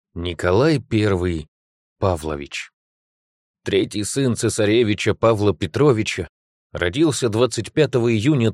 Николай I Павлович, третий сын цесаревича Павла Петровича, родился 25 июня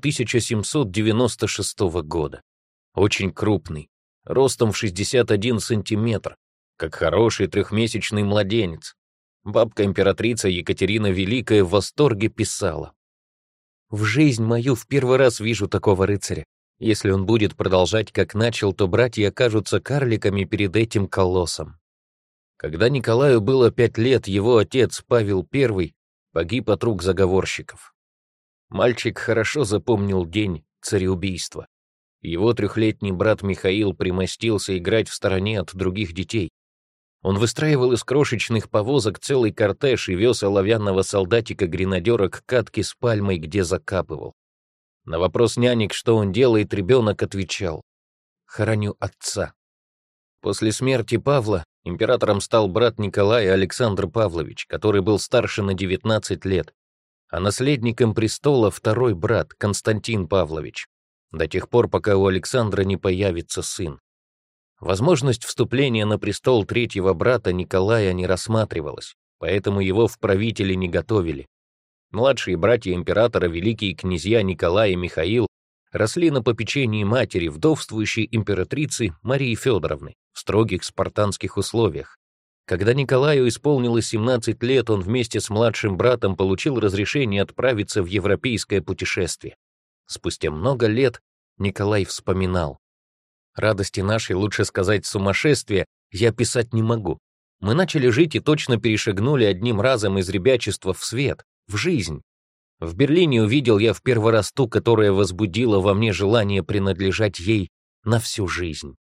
1796 года. Очень крупный, ростом в 61 сантиметр, как хороший трехмесячный младенец. Бабка-императрица Екатерина Великая в восторге писала: «В жизнь мою в первый раз вижу такого рыцаря. Если он будет продолжать, как начал, то братья окажутся карликами перед этим колоссом». Когда Николаю было 5 лет, его отец Павел I погиб от рук заговорщиков. Мальчик хорошо запомнил день цареубийства. Его 3-летний брат Михаил примостился играть в стороне от других детей. Он выстраивал из крошечных повозок целый кортеж и вез оловянного солдатика-гренадера к катке с пальмой, где закапывал. На вопрос нянек, что он делает, ребенок отвечал: «Хороню отца». После смерти Павла императором стал брат Николая Александр Павлович, который был старше на 19 лет, а наследником престола второй брат Константин Павлович, до тех пор, пока у Александра не появится сын. Возможность вступления на престол третьего брата Николая не рассматривалась, поэтому его в правители не готовили. Младшие братья императора, великие князья Николай и Михаил, росли на попечении матери, вдовствующей императрицы Марии Федоровны, в строгих спартанских условиях. Когда Николаю исполнилось 17 лет, он вместе с младшим братом получил разрешение отправиться в европейское путешествие. Спустя много лет Николай вспоминал: «Радости нашей, лучше сказать, сумасшествия, я писать не могу. Мы начали жить и точно перешагнули одним разом из ребячества в свет, в жизнь. В Берлине увидел я в первый раз ту, которая возбудила во мне желание принадлежать ей на всю жизнь.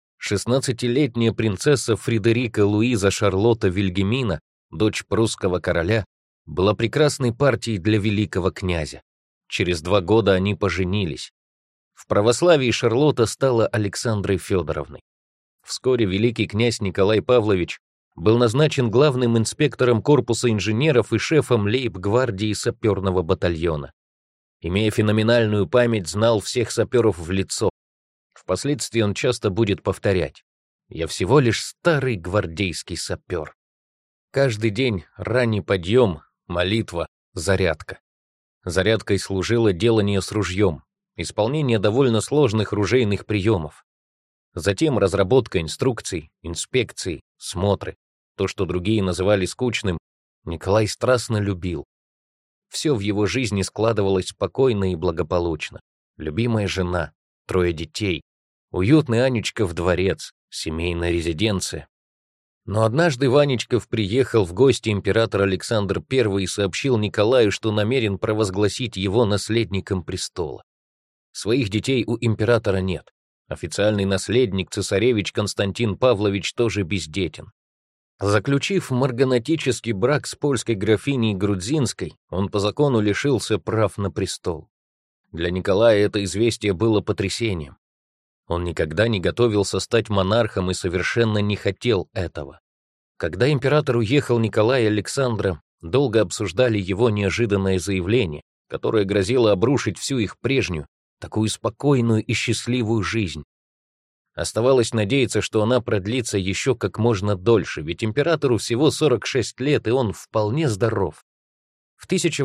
16-летняя принцесса Фредерика Луиза Шарлотта Вильгельмина, дочь прусского короля, была прекрасной партией для великого князя. Через 2 года они поженились. В православии Шарлотта стала Александрой Федоровной. Вскоре великий князь Николай Павлович был назначен главным инспектором корпуса инженеров и шефом лейб-гвардии саперного батальона. Имея феноменальную память, знал всех саперов в лицо. Впоследствии он часто будет повторять: «Я всего лишь старый гвардейский сапер». Каждый день ранний подъем, молитва, зарядка. Зарядкой служило делание с ружьем, исполнение довольно сложных ружейных приемов. Затем разработка инструкций, инспекции, смотры. То, что другие называли скучным, Николай страстно любил. Все в его жизни складывалось спокойно и благополучно. Любимая жена, 3 детей, уютный Анечков дворец, семейная резиденция. Но однажды Ванечков приехал в гости император Александр I и сообщил Николаю, что намерен провозгласить его наследником престола. Своих детей у императора нет. Официальный наследник, цесаревич Константин Павлович, тоже бездетен. Заключив марганатический брак с польской графиней Грудзинской, он по закону лишился прав на престол. Для Николая это известие было потрясением. Он никогда не готовился стать монархом и совершенно не хотел этого. Когда император уехал, Николай и Александра долго обсуждали его неожиданное заявление, которое грозило обрушить всю их прежнюю, такую спокойную и счастливую жизнь. Оставалось надеяться, что она продлится еще как можно дольше, ведь императору всего 46 лет, и он вполне здоров. В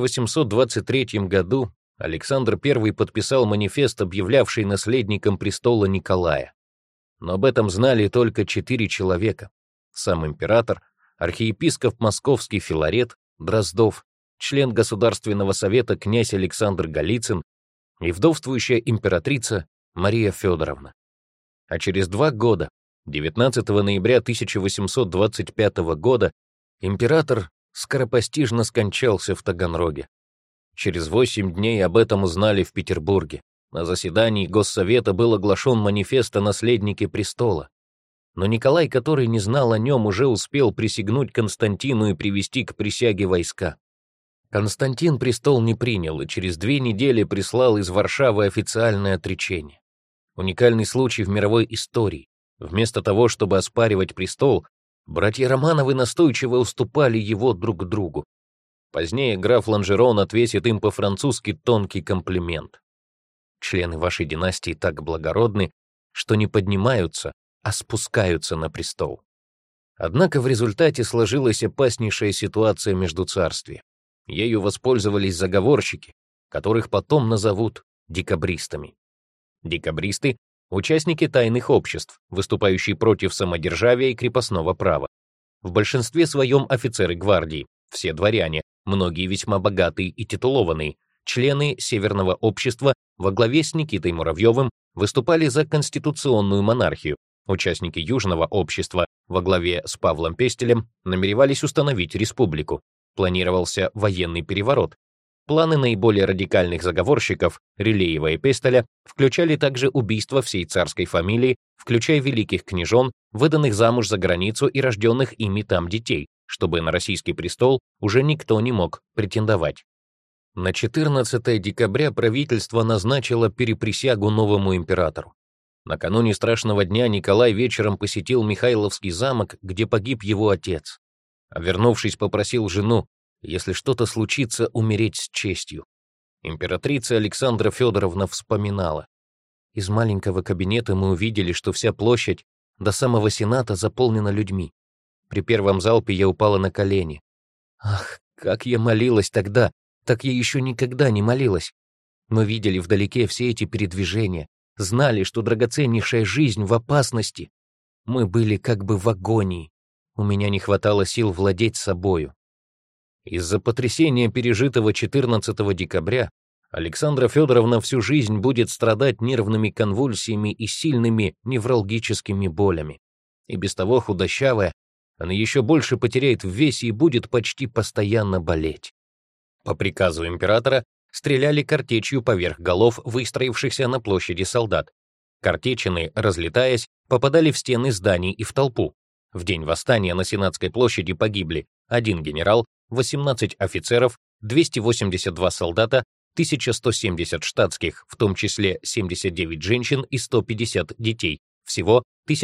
1823 году Александр I подписал манифест, объявлявший наследником престола Николая. Но об этом знали только 4 человека: сам император, архиепископ московский Филарет Дроздов, член Государственного совета князь Александр Голицын и вдовствующая императрица Мария Федоровна. А через 2 года, 19 ноября 1825 года, император скоропостижно скончался в Таганроге. Через 8 дней об этом узнали в Петербурге. На заседании Госсовета был оглашен манифест о наследнике престола. Но Николай, который не знал о нем, уже успел присягнуть Константину и привести к присяге войска. Константин престол не принял и через 2 недели прислал из Варшавы официальное отречение. Уникальный случай в мировой истории. Вместо того, чтобы оспаривать престол, братья Романовы настойчиво уступали его друг другу. Позднее граф Ланжерон отвесит им по-французски тонкий комплимент: «Члены вашей династии так благородны, что не поднимаются, а спускаются на престол». Однако в результате сложилась опаснейшая ситуация между царствия. Ею воспользовались заговорщики, которых потом назовут декабристами. Декабристы — участники тайных обществ, выступающие против самодержавия и крепостного права. В большинстве своем офицеры гвардии, все дворяне, многие весьма богатые и титулованные, члены Северного общества во главе с Никитой Муравьевым выступали за конституционную монархию. Участники Южного общества во главе с Павлом Пестелем намеревались установить республику. Планировался военный переворот. Планы наиболее радикальных заговорщиков, Рылеева и Пестеля, включали также убийство всей царской фамилии, включая великих княжон, выданных замуж за границу и рожденных ими там детей, чтобы на российский престол уже никто не мог претендовать. На 14 декабря правительство назначило переприсягу новому императору. Накануне страшного дня Николай вечером посетил Михайловский замок, где погиб его отец. А вернувшись, попросил жену, если что-то случится, умереть с честью. Императрица Александра Федоровна вспоминала. Из маленького кабинета мы увидели, что вся площадь до самого Сената заполнена людьми. При первом залпе я упала на колени. Ах, как я молилась тогда, так я еще никогда не молилась. Мы видели вдалеке все эти передвижения, знали, что драгоценнейшая жизнь в опасности. Мы были как бы в агонии. У меня не хватало сил владеть собою. Из-за потрясения, пережитого 14 декабря, Александра Федоровна всю жизнь будет страдать нервными конвульсиями и сильными невралгическими болями. И без того худощавая, она еще больше потеряет в весе и будет почти постоянно болеть. По приказу императора стреляли картечью поверх голов выстроившихся на площади солдат. Картечины, разлетаясь, попадали в стены зданий и в толпу. В день восстания на Сенатской площади погибли 1 генерал, 18 офицеров, 282 солдата, 1170 штатских, в том числе 79 женщин и 150 детей, всего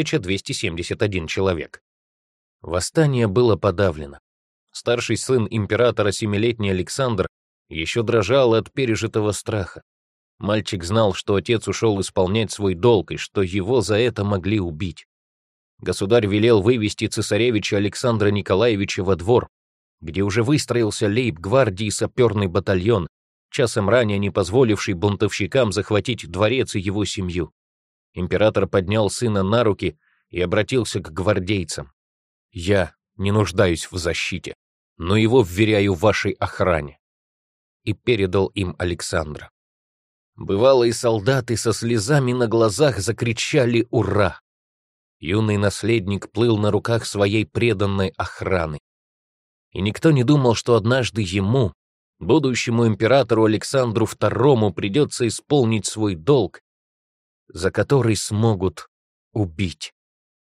1271 человек. Восстание было подавлено. Старший сын императора, 7-летний Александр, еще дрожал от пережитого страха. Мальчик знал, что отец ушел исполнять свой долг и что его за это могли убить. Государь велел вывести цесаревича Александра Николаевича во двор, где уже выстроился лейб-гвардии саперный батальон, часом ранее не позволивший бунтовщикам захватить дворец и его семью. Император поднял сына на руки и обратился к гвардейцам. «Я не нуждаюсь в защите, но его вверяю вашей охране», и передал им Александра. Бывалые солдаты со слезами на глазах закричали «Ура!». Юный наследник плыл на руках своей преданной охраны. И никто не думал, что однажды ему, будущему императору Александру II, придется исполнить свой долг, за который смогут убить.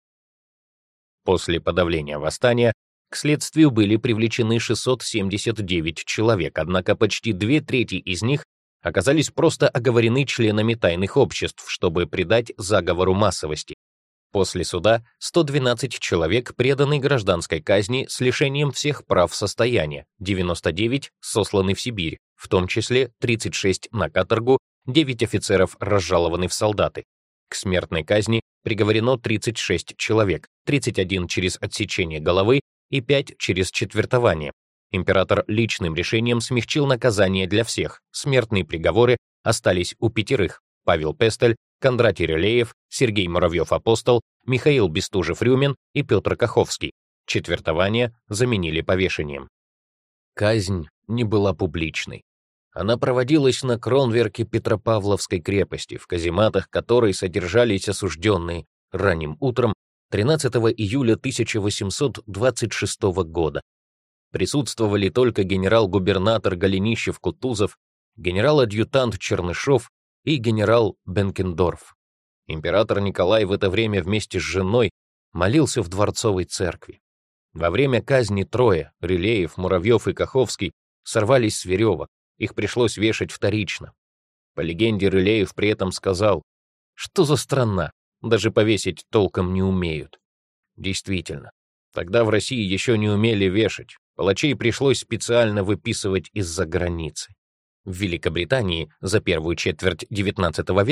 После подавления восстания к следствию были привлечены 679 человек, однако почти 2/3 из них оказались просто оговорены членами тайных обществ, чтобы придать заговору массовости. После суда 112 человек преданы гражданской казни с лишением всех прав состояния, 99 сосланы в Сибирь, в том числе 36 на каторгу, 9 офицеров разжалованы в солдаты. К смертной казни приговорено 36 человек, 31 через отсечение головы и 5 через четвертование. Император личным решением смягчил наказание для всех. Смертные приговоры остались у 5: Павел Пестель, Кондратий Рылеев, Сергей Муравьев-Апостол, Михаил Бестужев-Рюмин и Петр Каховский. Четвертование заменили повешением. Казнь не была публичной. Она проводилась на кронверке Петропавловской крепости, в казематах которой содержались осужденные ранним утром 13 июля 1826 года. Присутствовали только генерал-губернатор Голенищев-Кутузов, генерал-адъютант Чернышов и генерал Бенкендорф. Император Николай в это время вместе с женой молился в Дворцовой церкви. Во время казни трое, Рылеев, Муравьев и Каховский, сорвались с веревок, их пришлось вешать вторично. По легенде, Рылеев при этом сказал: «Что за страна, даже повесить толком не умеют». Действительно, тогда в России еще не умели вешать, палачей пришлось специально выписывать из-за границы. В Великобритании за первую четверть XIX века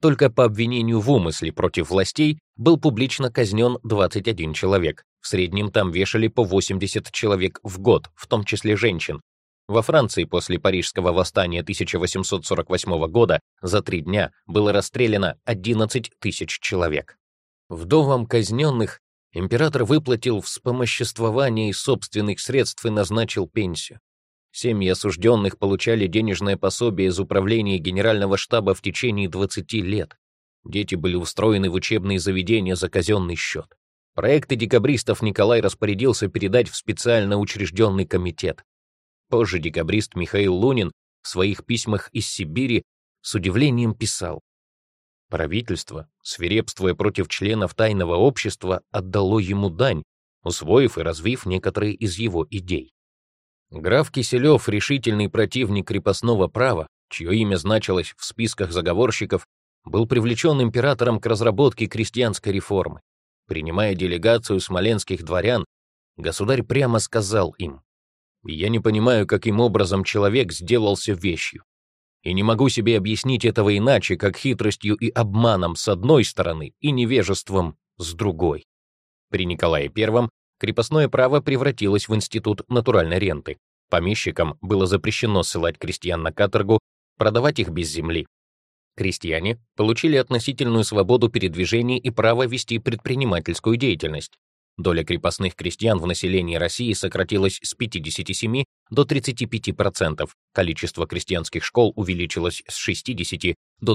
Только по обвинению в умысле против властей был публично казнен 21 человек. В среднем там вешали по 80 человек в год, в том числе женщин. Во Франции после Парижского восстания 1848 года за 3 дня было расстреляно 11 тысяч человек. Вдовам казненных император выплатил вспомоществование из собственных средств и назначил пенсию. Семьи осужденных получали денежное пособие из управления Генерального штаба в течение 20 лет. Дети были устроены в учебные заведения за казенный счет. Проекты декабристов Николай распорядился передать в специально учрежденный комитет. Позже декабрист Михаил Лунин в своих письмах из Сибири с удивлением писал: «Правительство, свирепствуя против членов тайного общества, отдало ему дань, усвоив и развив некоторые из его идей». Граф Киселев, решительный противник крепостного права, чье имя значилось в списках заговорщиков, был привлечен императором к разработке крестьянской реформы. Принимая делегацию смоленских дворян, государь прямо сказал им: «Я не понимаю, каким образом человек сделался вещью, и не могу себе объяснить этого иначе, как хитростью и обманом с одной стороны и невежеством с другой». При Николае I крепостное право превратилось в институт натуральной ренты. Помещикам было запрещено ссылать крестьян на каторгу, продавать их без земли. Крестьяне получили относительную свободу передвижения и право вести предпринимательскую деятельность. Доля крепостных крестьян в населении России сократилась с 57 до 35%, количество крестьянских школ увеличилось с 60 до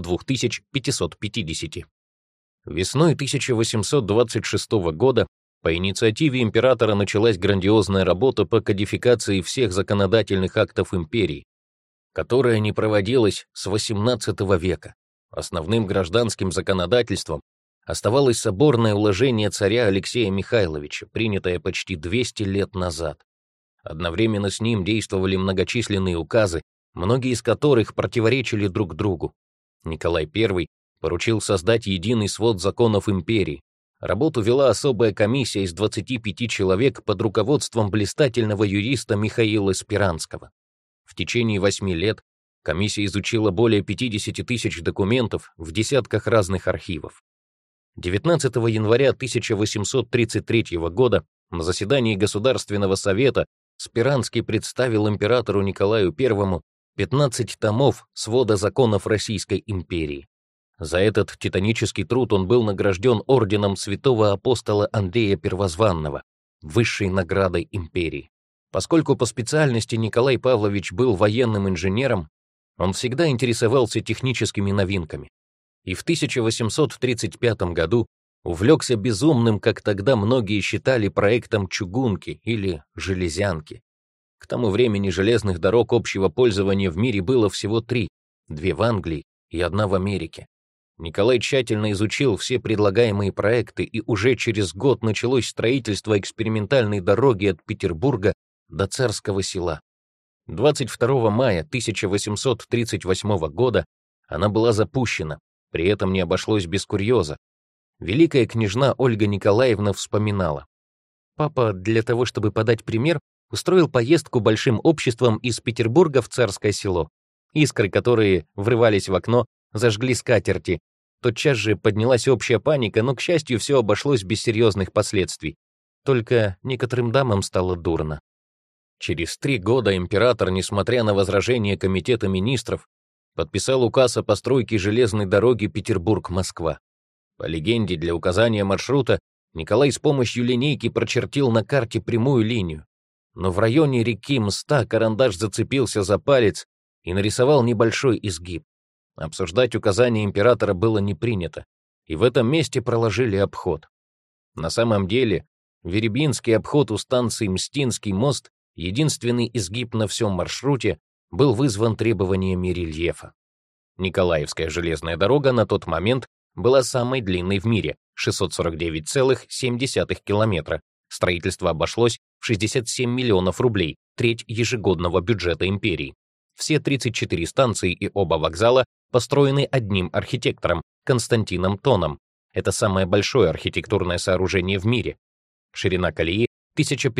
2550. Весной 1826 года по инициативе императора началась грандиозная работа по кодификации всех законодательных актов империи, которая не проводилась с XVIII века. Основным гражданским законодательством оставалось соборное уложение царя Алексея Михайловича, принятое почти 200 лет назад. Одновременно с ним действовали многочисленные указы, многие из которых противоречили друг другу. Николай I поручил создать единый свод законов империи. Работу вела особая комиссия из 25 человек под руководством блистательного юриста Михаила Спиранского. В течение 8 лет комиссия изучила более 50 тысяч документов в десятках разных архивов. 19 января 1833 года на заседании Государственного совета Спиранский представил императору Николаю I 15 томов свода законов Российской империи. За этот титанический труд он был награжден орденом святого апостола Андрея Первозванного, высшей наградой империи. Поскольку по специальности Николай Павлович был военным инженером, он всегда интересовался техническими новинками. И в 1835 году увлекся безумным, как тогда многие считали, проектом чугунки или железянки. К тому времени железных дорог общего пользования в мире было всего 3, 2 в Англии и 1 в Америке. Николай тщательно изучил все предлагаемые проекты, и уже через год началось строительство экспериментальной дороги от Петербурга до Царского Села. 22 мая 1838 года она была запущена, при этом не обошлось без курьеза. Великая княжна Ольга Николаевна вспоминала: «Папа, для того, чтобы подать пример, устроил поездку большим обществом из Петербурга в Царское Село. Искры, которые врывались в окно, зажгли скатерти. Тотчас же поднялась общая паника, но, к счастью, все обошлось без серьезных последствий. Только некоторым дамам стало дурно». Через 3 года император, несмотря на возражения Комитета министров, подписал указ о постройке железной дороги Петербург-Москва. По легенде, для указания маршрута Николай с помощью линейки прочертил на карте прямую линию, но в районе реки Мста карандаш зацепился за палец и нарисовал небольшой изгиб. Обсуждать указания императора было не принято, и в этом месте проложили обход. На самом деле, Веребинский обход у станции Мстинский мост, единственный изгиб на всем маршруте, был вызван требованиями рельефа. Николаевская железная дорога на тот момент была самой длинной в мире — 649,7 километра. Строительство обошлось в 67 миллионов рублей, треть ежегодного бюджета империи. Все 34 станции и оба вокзала построены одним архитектором — Константином Тоном. Это самое большое архитектурное сооружение в мире. Ширина колеи —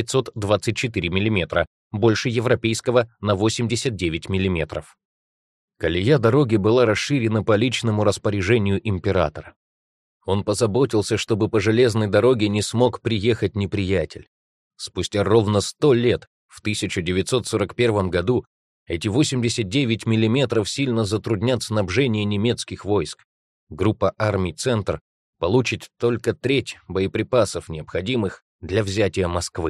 1524 мм, больше европейского на 89 мм. Колея дороги была расширена по личному распоряжению императора. Он позаботился, чтобы по железной дороге не смог приехать неприятель. Спустя ровно 100 лет, в 1941 году, эти 89 миллиметров сильно затруднят снабжение немецких войск. Группа армий «Центр» получит только треть боеприпасов, необходимых для взятия Москвы.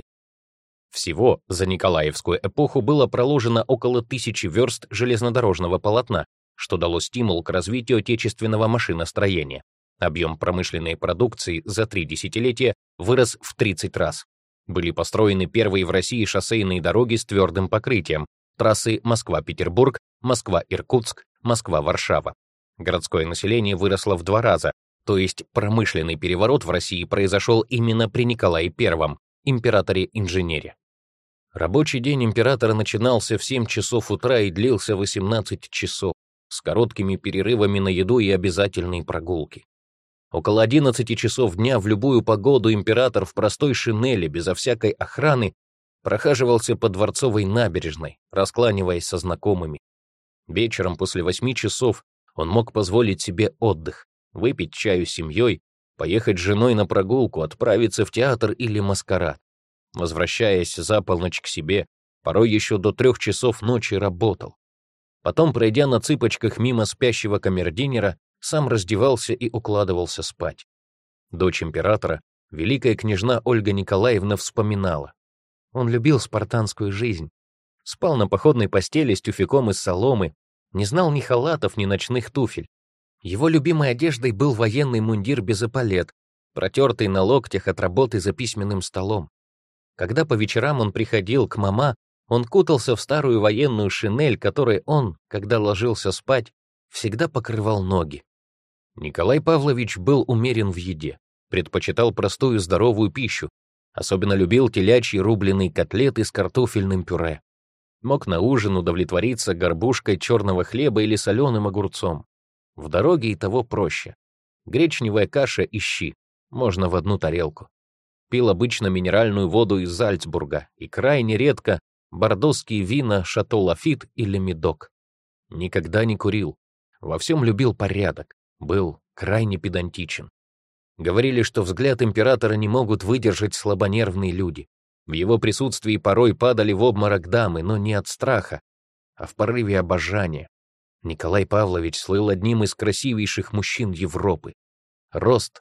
Всего за Николаевскую эпоху было проложено около 1000 верст железнодорожного полотна, что дало стимул к развитию отечественного машиностроения. Объем промышленной продукции за 3 десятилетия вырос в 30 раз. Были построены первые в России шоссейные дороги с твердым покрытием, трассы Москва-Петербург, Москва-Иркутск, Москва-Варшава. Городское население выросло в 2 раза, то есть промышленный переворот в России произошел именно при Николае I, императоре-инженере. Рабочий день императора начинался в 7 часов утра и длился 18 часов, с короткими перерывами на еду и обязательные прогулки. Около 11 часов дня в любую погоду император в простой шинели, безо всякой охраны, прохаживался по Дворцовой набережной, раскланиваясь со знакомыми. Вечером после 8 часов он мог позволить себе отдых, выпить чаю с семьей, поехать с женой на прогулку, отправиться в театр или маскарад. Возвращаясь за полночь к себе, порой еще до 3 часов ночи работал. Потом, пройдя на цыпочках мимо спящего камердинера, сам раздевался и укладывался спать. Дочь императора, великая княжна Ольга Николаевна, вспоминала. Он любил спартанскую жизнь. Спал на походной постели с тюфяком из соломы, не знал ни халатов, ни ночных туфель. Его любимой одеждой был военный мундир без эполет, протертый на локтях от работы за письменным столом. Когда по вечерам он приходил к мама, он кутался в старую военную шинель, которой он, когда ложился спать, всегда покрывал ноги. Николай Павлович был умерен в еде, предпочитал простую здоровую пищу, особенно любил телячьи рубленые котлеты с картофельным пюре. Мог на ужин удовлетвориться горбушкой черного хлеба или соленым огурцом. В дороге и того проще. Гречневая каша и щи, можно в одну тарелку. Пил обычно минеральную воду из Зальцбурга и крайне редко бордоские вина Шато Лафит или Медок. Никогда не курил, во всем любил порядок, был крайне педантичен. Говорили, что взгляд императора не могут выдержать слабонервные люди. В его присутствии порой падали в обморок дамы, но не от страха, а в порыве обожания. Николай Павлович слыл одним из красивейших мужчин Европы. Рост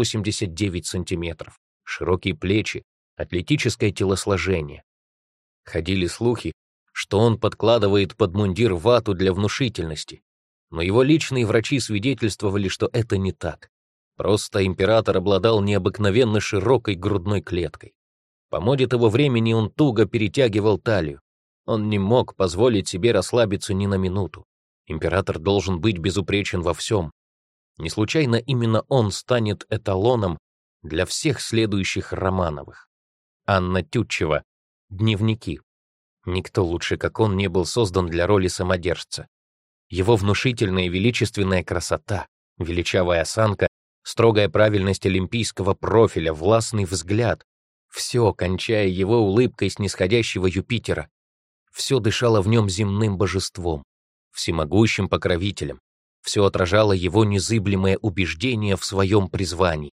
189 сантиметров, широкие плечи, атлетическое телосложение. Ходили слухи, что он подкладывает под мундир вату для внушительности, но его личные врачи свидетельствовали, что это не так. Просто император обладал необыкновенно широкой грудной клеткой. По моде того времени он туго перетягивал талию. Он не мог позволить себе расслабиться ни на минуту. Император должен быть безупречен во всем. Не случайно именно он станет эталоном для всех следующих Романовых. Анна Тютчева. Дневники. Никто лучше, как он, не был создан для роли самодержца. Его внушительная и величественная красота, величавая осанка, строгая правильность олимпийского профиля, властный взгляд — все, кончая его улыбкой снисходящего Юпитера, все дышало в нем земным божеством, всемогущим покровителем, все отражало его незыблемое убеждение в своем призвании.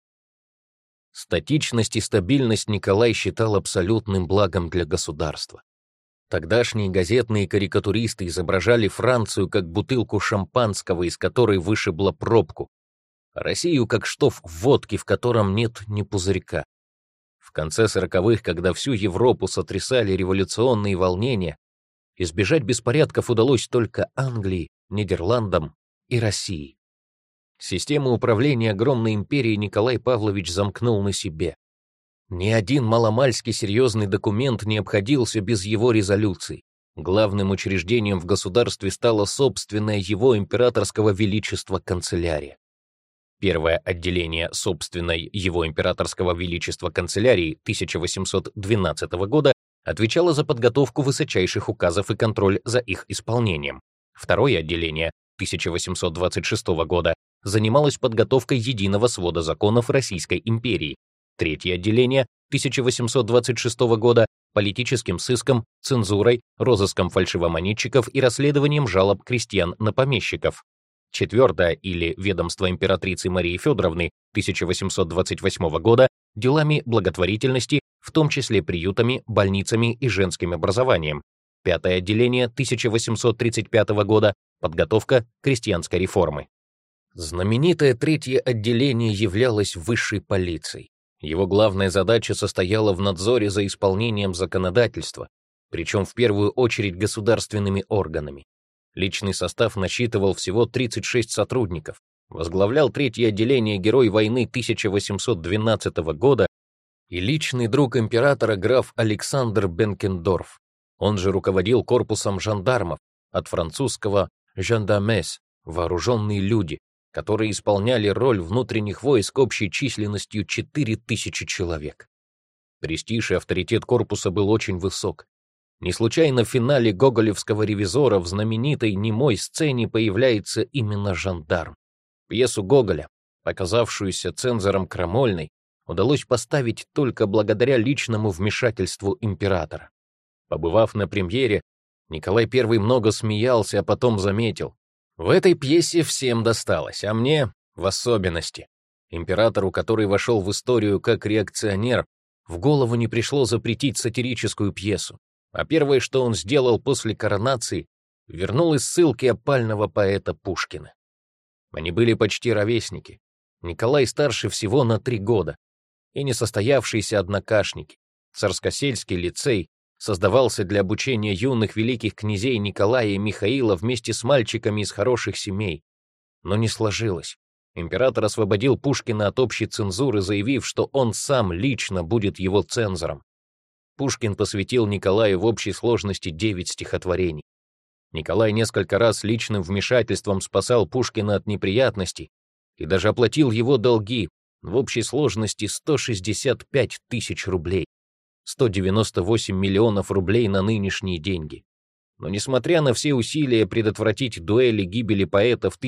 Статичность и стабильность Николай считал абсолютным благом для государства. Тогдашние газетные карикатуристы изображали Францию как бутылку шампанского, из которой вышибла пробку, а Россию как штоф водки, в котором нет ни пузырька. В конце 40-х, когда всю Европу сотрясали революционные волнения, избежать беспорядков удалось только Англии, Нидерландам и России. Систему управления огромной империей Николай Павлович замкнул на себе. Ни один маломальски серьезный документ не обходился без его резолюций. Главным учреждением в государстве стала собственная его императорского величества канцелярия. Первое отделение собственной его императорского величества канцелярии 1812 года отвечало за подготовку высочайших указов и контроль за их исполнением. Второе отделение 1826 года занималось подготовкой единого свода законов Российской империи. Третье отделение 1826 года, политическим сыском, цензурой, розыском фальшивомонетчиков и расследованием жалоб крестьян на помещиков. Четвертое, или ведомство императрицы Марии Федоровны 1828 года, делами благотворительности, в том числе приютами, больницами и женским образованием. Пятое отделение 1835 года, подготовка крестьянской реформы. Знаменитое третье отделение являлось высшей полицией. Его главная задача состояла в надзоре за исполнением законодательства, причем в первую очередь государственными органами. Личный состав насчитывал всего 36 сотрудников. Возглавлял третье отделение герой войны 1812 года и личный друг императора граф Александр Бенкендорф. Он же руководил корпусом жандармов, от французского «gendarmes» — вооруженные люди, которые исполняли роль внутренних войск общей численностью 4000 человек. Престиж и авторитет корпуса был очень высок. Не случайно в финале гоголевского «Ревизора» в знаменитой немой сцене появляется именно жандарм. Пьесу Гоголя, показавшуюся цензором крамольной, удалось поставить только благодаря личному вмешательству императора. Побывав на премьере, Николай I много смеялся, а потом заметил: «В этой пьесе всем досталось, а мне в особенности». Императору, который вошел в историю как реакционер, в голову не пришло запретить сатирическую пьесу. А первое, что он сделал после коронации, вернул из ссылки опального поэта Пушкина. Они были почти ровесники. Николай старше всего на 3 года. И несостоявшиеся однокашники. Царскосельский лицей создавался для обучения юных великих князей Николая и Михаила вместе с мальчиками из хороших семей. Но не сложилось. Император освободил Пушкина от общей цензуры, заявив, что он сам лично будет его цензором. Пушкин посвятил Николаю в общей сложности 9 стихотворений. Николай несколько раз личным вмешательством спасал Пушкина от неприятностей и даже оплатил его долги, в общей сложности 165 тысяч рублей, 198 миллионов рублей на нынешние деньги. Но несмотря на все усилия предотвратить дуэли гибели поэта в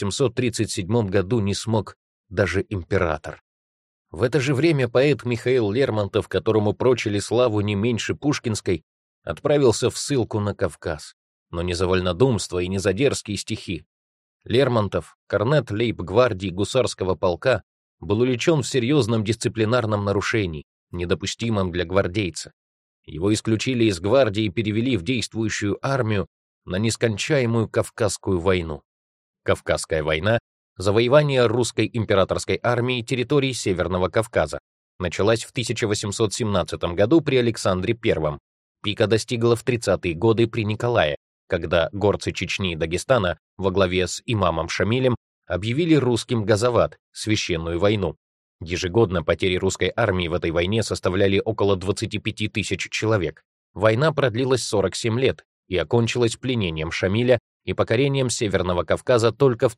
1837 году не смог даже император. В это же время поэт Михаил Лермонтов, которому прочили славу не меньше пушкинской, отправился в ссылку на Кавказ, но не за вольнодумство и не за дерзкие стихи. Лермонтов, корнет лейб-гвардии гусарского полка, был уличен в серьезном дисциплинарном нарушении, недопустимом для гвардейца. Его исключили из гвардии и перевели в действующую армию на нескончаемую Кавказскую войну. Кавказская война — завоевание русской императорской армии территорий Северного Кавказа. Началась в 1817 году при Александре I. Пика достигла в 30-е годы при Николае, когда горцы Чечни и Дагестана во главе с имамом Шамилем объявили русским газоват, священную войну. Ежегодно потери русской армии в этой войне составляли около 25 тысяч человек. Война продлилась 47 лет и окончилась пленением Шамиля и покорением Северного Кавказа только в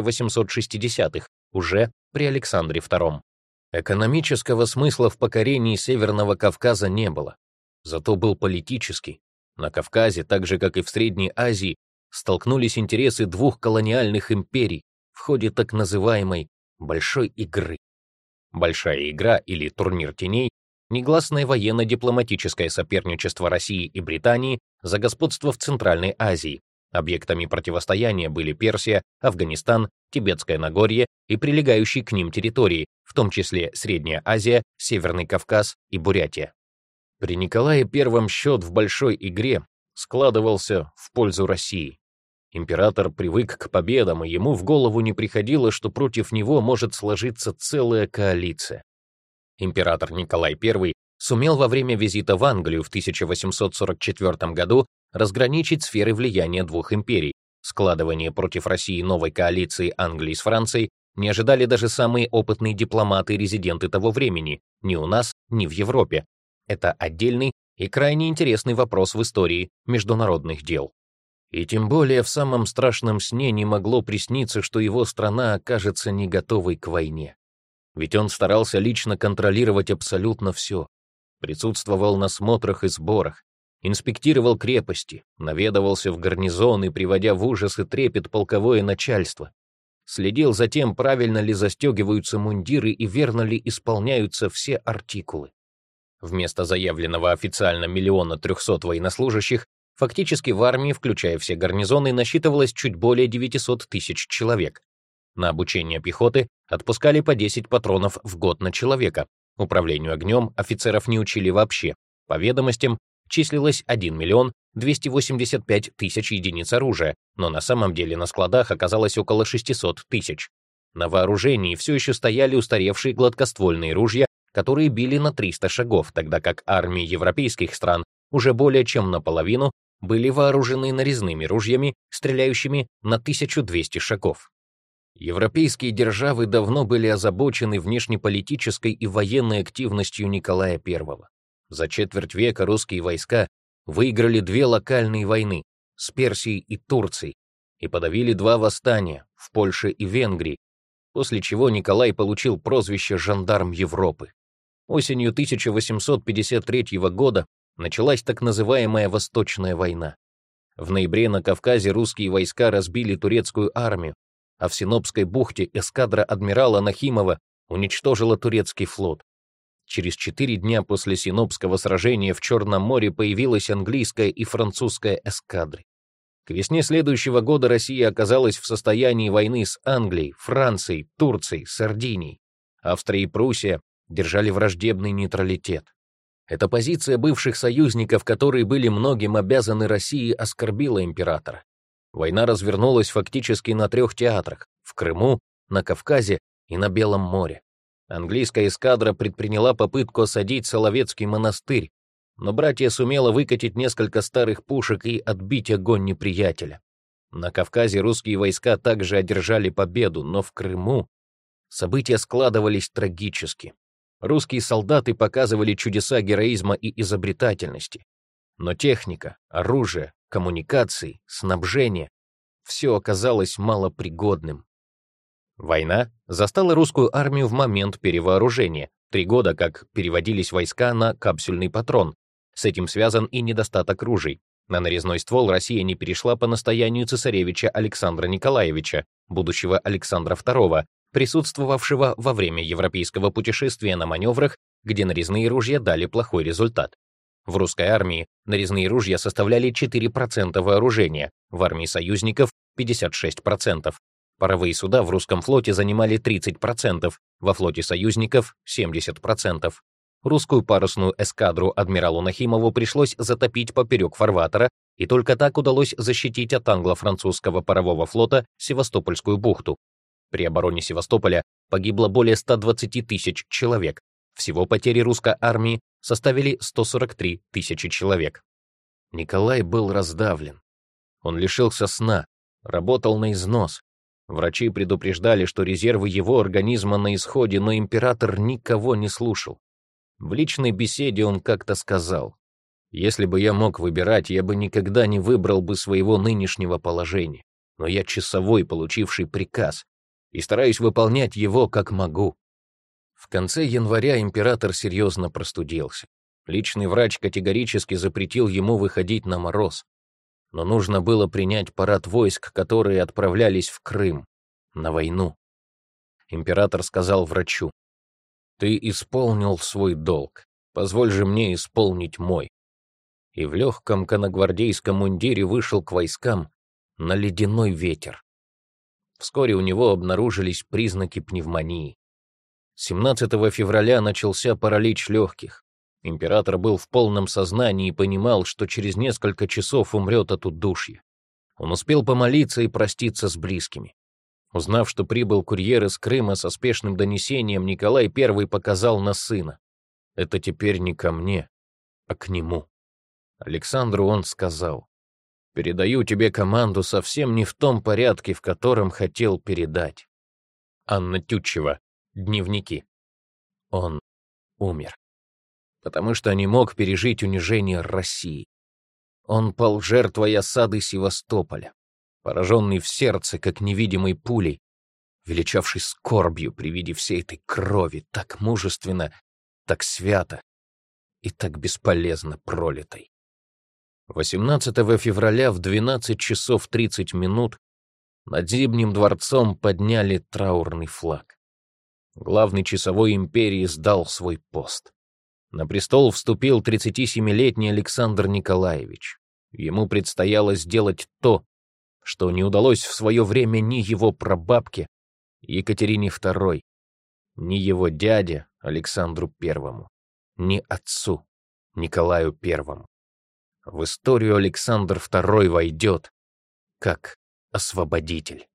1860-х, уже при Александре II. Экономического смысла в покорении Северного Кавказа не было, зато был политический. На Кавказе, так же как и в Средней Азии, столкнулись интересы двух колониальных империй в ходе так называемой «большой игры». Большая игра или турнир теней — негласное военно-дипломатическое соперничество России и Британии за господство в Центральной Азии. Объектами противостояния были Персия, Афганистан, Тибетское Нагорье и прилегающие к ним территории, в том числе Средняя Азия, Северный Кавказ и Бурятия. При Николае I счет в большой игре складывался в пользу России. Император привык к победам, и ему в голову не приходило, что против него может сложиться целая коалиция. Император Николай I сумел во время визита в Англию в 1844 году разграничить сферы влияния двух империй. Складывание против России новой коалиции Англии с Францией не ожидали даже самые опытные дипломаты и резиденты того времени, ни у нас, ни в Европе. Это отдельный и крайне интересный вопрос в истории международных дел. И тем более в самом страшном сне не могло присниться, что его страна окажется не готовой к войне. Ведь он старался лично контролировать абсолютно все. Присутствовал на смотрах и сборах, инспектировал крепости, наведывался в гарнизоны, приводя в ужас и трепет полковое начальство. Следил за тем, правильно ли застегиваются мундиры и верно ли исполняются все артикулы. Вместо заявленного официально 1 300 000 военнослужащих, фактически в армии, включая все гарнизоны, насчитывалось чуть более 900 000 человек. На обучение пехоты отпускали по 10 патронов в год на человека. Управлению огнем офицеров не учили вообще. По ведомостям, числилось 1 285 000 единиц оружия, но на самом деле на складах оказалось около 600 000. На вооружении все еще стояли устаревшие гладкоствольные ружья, которые били на 300 шагов, тогда как армии европейских стран уже более чем наполовину были вооружены нарезными ружьями, стреляющими на 1200 шагов. Европейские державы давно были озабочены внешнеполитической и военной активностью Николая I. За четверть века русские войска выиграли 2 локальные войны с Персией и Турцией и подавили 2 восстания в Польше и Венгрии, после чего Николай получил прозвище «Жандарм Европы». Осенью 1853 года началась так называемая Восточная война. В ноябре на Кавказе русские войска разбили турецкую армию, а в Синопской бухте эскадра адмирала Нахимова уничтожила турецкий флот. Через 4 дня после Синопского сражения в Черном море появилась английская и французская эскадры. К весне следующего года Россия оказалась в состоянии войны с Англией, Францией, Турцией, Сардинией. Австрия и Пруссия держали враждебный нейтралитет. Эта позиция бывших союзников, которые были многим обязаны России, оскорбила императора. Война развернулась фактически на 3 театрах — в Крыму, на Кавказе и на Белом море. Английская эскадра предприняла попытку осадить Соловецкий монастырь, но братья сумела выкатить несколько старых пушек и отбить огонь неприятеля. На Кавказе русские войска также одержали победу, но в Крыму события складывались трагически. Русские солдаты показывали чудеса героизма и изобретательности. Но техника, оружие, коммуникации, снабжение — все оказалось малопригодным. Война застала русскую армию в момент перевооружения. 3 года как переводились войска на капсюльный патрон. С этим связан и недостаток ружей. На нарезной ствол Россия не перешла по настоянию цесаревича Александра Николаевича, будущего Александра II, присутствовавшего во время европейского путешествия на маневрах, где нарезные ружья дали плохой результат. В русской армии нарезные ружья составляли 4% вооружения, в армии союзников — 56%. Паровые суда в русском флоте занимали 30%, во флоте союзников — 70%. Русскую парусную эскадру адмиралу Нахимову пришлось затопить поперек фарватера, и только так удалось защитить от англо-французского парового флота Севастопольскую бухту. При обороне Севастополя погибло более 120 000 человек. Всего потери русской армии составили 143 000 человек. Николай был раздавлен. Он лишился сна, работал на износ. Врачи предупреждали, что резервы его организма на исходе, но император никого не слушал. В личной беседе он как-то сказал: «Если бы я мог выбирать, я бы никогда не выбрал бы своего нынешнего положения, но я часовой, получивший приказ, и стараюсь выполнять его как могу». В конце января император серьезно простудился. Личный врач категорически запретил ему выходить на мороз. Но нужно было принять парад войск, которые отправлялись в Крым, на войну. Император сказал врачу: «Ты исполнил свой долг, позволь же мне исполнить мой». И в легком конногвардейском мундире вышел к войскам на ледяной ветер. Вскоре у него обнаружились признаки пневмонии. 17 февраля начался паралич легких. Император был в полном сознании и понимал, что через несколько часов умрет от удушья. Он успел помолиться и проститься с близкими. Узнав, что прибыл курьер из Крыма со спешным донесением, Николай I показал на сына. Это теперь не ко мне, а к нему. Александру он сказал: «Передаю тебе команду совсем не в том порядке, в котором хотел передать». Анна Тютчева. Дневники. Он умер, потому что не мог пережить унижение России. Он пал жертвой осады Севастополя, пораженный в сердце, как невидимой пулей, величавший скорбью при виде всей этой крови, так мужественно, так свято и так бесполезно пролитой. 18 февраля в 12 часов 30 минут над Зимним дворцом подняли траурный флаг. Главный часовой империи сдал свой пост. На престол вступил 37-летний Александр Николаевич. Ему предстояло сделать то, что не удалось в свое время ни его прабабке Екатерине II, ни его дяде Александру I, ни отцу Николаю I. В историю Александр II войдет как освободитель.